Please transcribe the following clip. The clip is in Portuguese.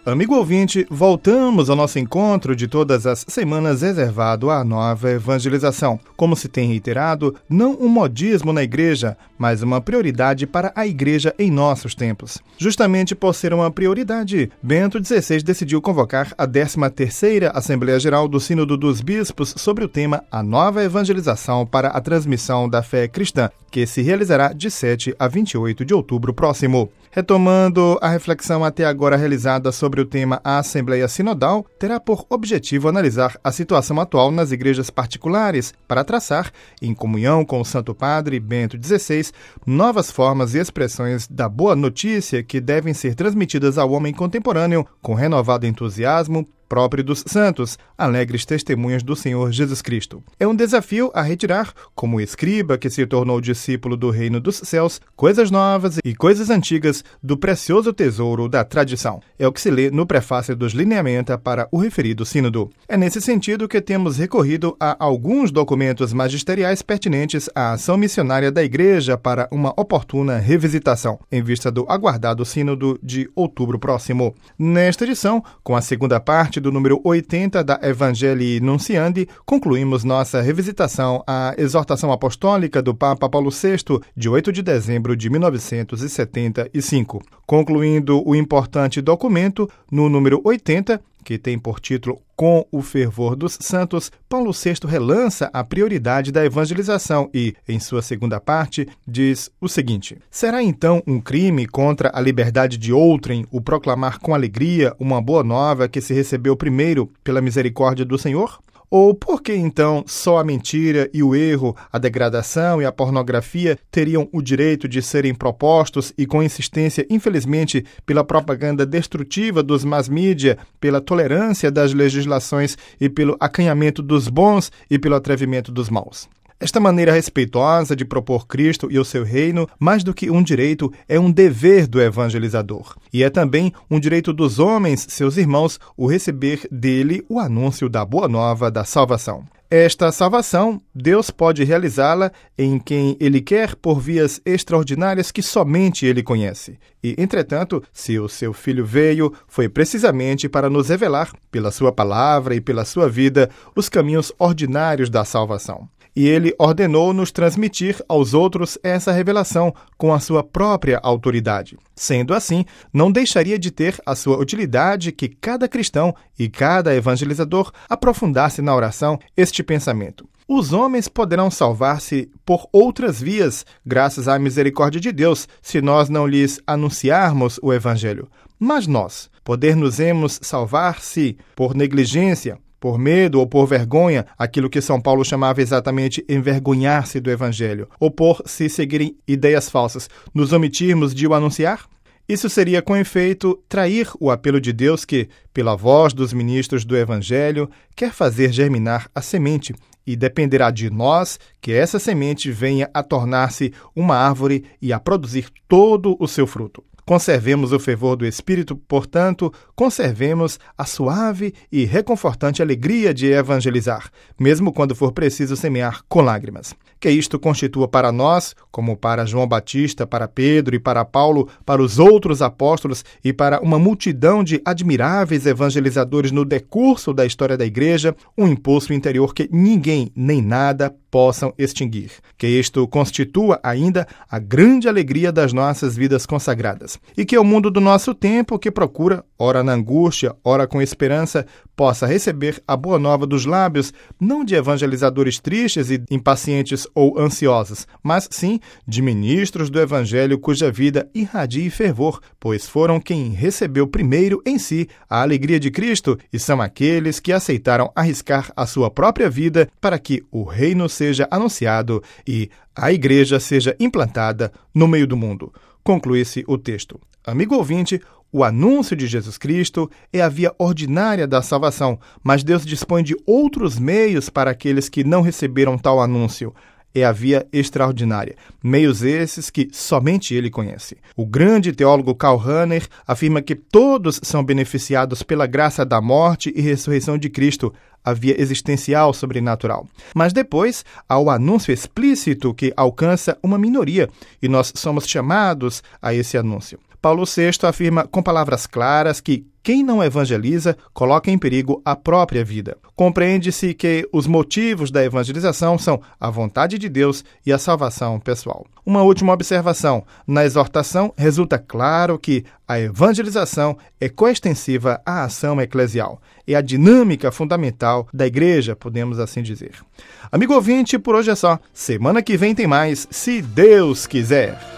Amigo ouvinte, voltamos ao nosso encontro de todas as semanas reservado à nova evangelização. Como se tem reiterado, não um modismo na igreja, mas uma prioridade para a igreja em nossos tempos. Justamente por ser uma prioridade, Bento XVI decidiu convocar a 13ª Assembleia Geral do Sínodo dos Bispos sobre o tema A Nova Evangelização para a Transmissão da Fé Cristã, que se realizará de 7 a 28 de outubro próximo. Retomando a reflexão até agora realizada sobre o tema A Assembleia Sinodal, terá por objetivo analisar a situação atual nas igrejas particulares para traçar, em comunhão com o Santo Padre Bento XVI, novas formas e expressões da boa notícia que devem ser transmitidas ao homem contemporâneo com renovado entusiasmo, próprio dos santos, alegres testemunhas do Senhor Jesus Cristo. É um desafio a retirar, como escriba que se tornou discípulo do reino dos céus, coisas novas e coisas antigas do precioso tesouro da tradição. É o que se lê no prefácio dos Lineamenta para o referido sínodo. É nesse sentido que temos recorrido a alguns documentos magisteriais pertinentes à ação missionária da Igreja para uma oportuna revisitação, em vista do aguardado sínodo de outubro próximo. Nesta edição, com a segunda parte do número 80 da Evangelii Nunciandi, concluímos nossa revisitação à exortação apostólica do Papa Paulo VI, de 8 de dezembro de 1975. Concluindo o importante documento, no número 80, que tem por título Com o Fervor dos Santos, Paulo VI relança a prioridade da evangelização e, em sua segunda parte, diz o seguinte: será então um crime contra a liberdade de outrem o proclamar com alegria uma boa nova que se recebeu primeiro pela misericórdia do Senhor? Ou por que, então, só a mentira e o erro, a degradação e a pornografia teriam o direito de serem propostos e com insistência, infelizmente, pela propaganda destrutiva dos mass-media, pela tolerância das legislações e pelo acanhamento dos bons e pelo atrevimento dos maus? Esta maneira respeitosa de propor Cristo e o seu reino, mais do que um direito, é um dever do evangelizador. E é também um direito dos homens, seus irmãos, o receber dele o anúncio da boa nova da salvação. Esta salvação, Deus pode realizá-la em quem Ele quer por vias extraordinárias que somente Ele conhece. E, entretanto, se o seu Filho veio, foi precisamente para nos revelar, pela sua palavra e pela sua vida, os caminhos ordinários da salvação. E ele ordenou nos transmitir aos outros essa revelação com a sua própria autoridade. Sendo assim, não deixaria de ter a sua utilidade que cada cristão e cada evangelizador aprofundasse na oração este pensamento. Os homens poderão salvar-se por outras vias, graças à misericórdia de Deus, se nós não lhes anunciarmos o Evangelho. Mas nós, poder-nos-emos salvar-se por negligência, por medo ou por vergonha, aquilo que São Paulo chamava exatamente envergonhar-se do Evangelho, ou por se seguirem ideias falsas, nos omitirmos de o anunciar? Isso seria, com efeito, trair o apelo de Deus que, pela voz dos ministros do Evangelho, quer fazer germinar a semente, e dependerá de nós que essa semente venha a tornar-se uma árvore e a produzir todo o seu fruto. Conservemos o fervor do Espírito, portanto, conservemos a suave e reconfortante alegria de evangelizar, mesmo quando for preciso semear com lágrimas. Que isto constitua para nós, como para João Batista, para Pedro e para Paulo, para os outros apóstolos e para uma multidão de admiráveis evangelizadores no decurso da história da Igreja, um impulso interior que ninguém nem nada possam extinguir. Que isto constitua ainda a grande alegria das nossas vidas consagradas. E que o mundo do nosso tempo, que procura, ora na angústia, ora com esperança, possa receber a boa nova dos lábios, não de evangelizadores tristes e impacientes ou ansiosos, mas sim de ministros do Evangelho cuja vida irradie fervor, pois foram quem recebeu primeiro em si a alegria de Cristo e são aqueles que aceitaram arriscar a sua própria vida para que o reino seja anunciado e a Igreja seja implantada no meio do mundo. Conclui-se o texto. Amigo ouvinte, o anúncio de Jesus Cristo é a via ordinária da salvação, mas Deus dispõe de outros meios para aqueles que não receberam tal anúncio. É a via extraordinária, meios esses que somente ele conhece. O grande teólogo Karl Rahner afirma que todos são beneficiados pela graça da morte e ressurreição de Cristo, a via existencial sobrenatural. Mas depois há o anúncio explícito que alcança uma minoria, e nós somos chamados a esse anúncio. Paulo VI afirma com palavras claras que quem não evangeliza coloca em perigo a própria vida. Compreende-se que os motivos da evangelização são a vontade de Deus e a salvação pessoal. Uma última observação. Na exortação, resulta claro que a evangelização é coextensiva à ação eclesial. É a dinâmica fundamental da igreja, podemos assim dizer. Amigo ouvinte, por hoje é só. Semana que vem tem mais, se Deus quiser.